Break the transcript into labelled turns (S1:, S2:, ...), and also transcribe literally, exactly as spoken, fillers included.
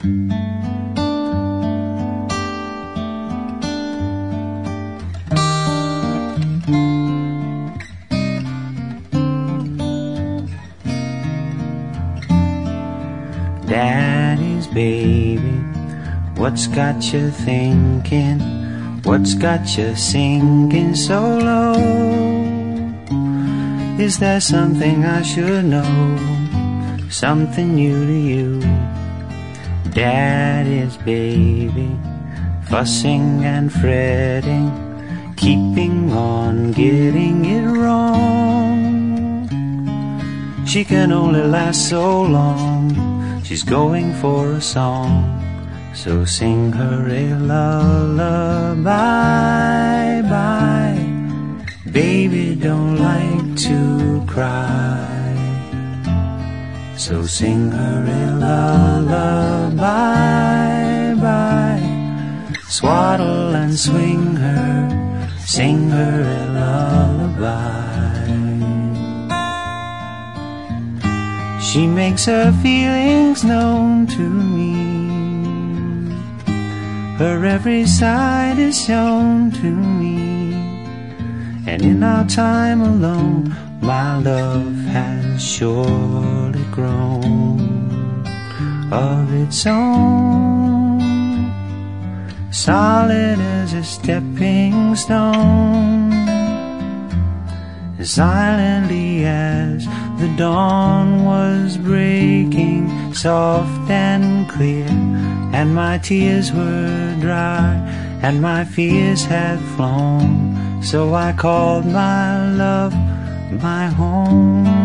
S1: Daddy's baby, what's got you thinking? What's got you sinking so low? Is there something I should know? Something new to you? Daddy's baby, fussing and fretting, keeping on getting it wrong. She can only last so long. She's going for a song, so sing her a lullaby. Bye. Baby don't like to cry, so sing her a lullaby. Bye. Swaddle and swing her, sing her a lullaby. She makes her feelings known to me. Her every side is shown to me. And in our time alone, my love has surely grown of its own, solid as a stepping stone, as silently as the dawn was breaking, soft and clear, and my tears were dry, and my fears had flown. So I called my love my home.